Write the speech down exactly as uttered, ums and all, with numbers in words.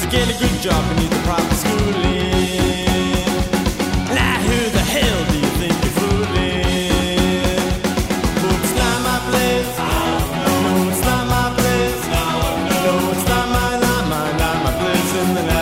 get a good job and need the proper schooling. Now who the hell do you think you're fooling? Oh, it's not my place. No, it's not my place. No, it's not my, not my, not my place in the night.